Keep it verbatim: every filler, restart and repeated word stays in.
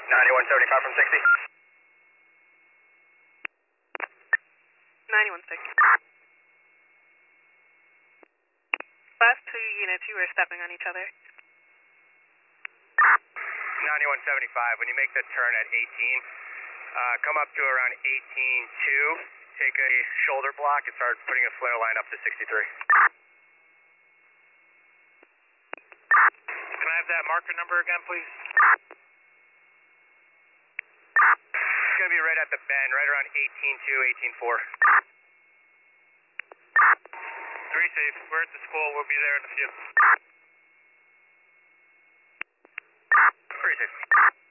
ninety-one seventy-five from sixty. ninety-one sixty. Last two units, you were stepping on each other. ninety-one seventy-five, when you make the turn at eighteen, uh, come up to around eighteen two, take a shoulder block and start putting a flare line up to sixty-three. Can I have that marker number again, please? It's going to be right at the bend, right around eighteen two, eighteen four. Three safe. We're at the school. We'll be there in a few. Three safe.